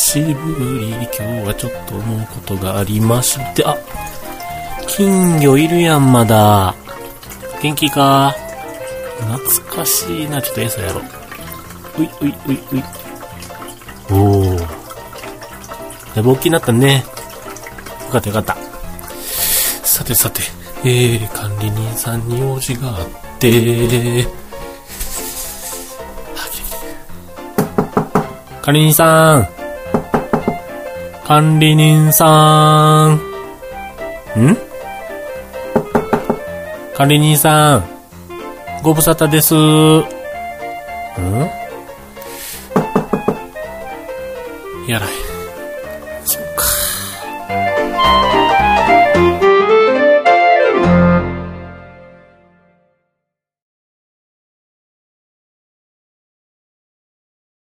しぶり。今日はちょっと思うことがありまして、あ、金魚いるやん、まだ。元気か？懐かしいな。ちょっと餌やろう。うい、うい、うい、うい。おー。だいぶ大きくなったね。よかったよかった。さてさて、管理人さんに用事があって、管理人さん。管理人さん。管理人さん。ご無沙汰です。やらへん。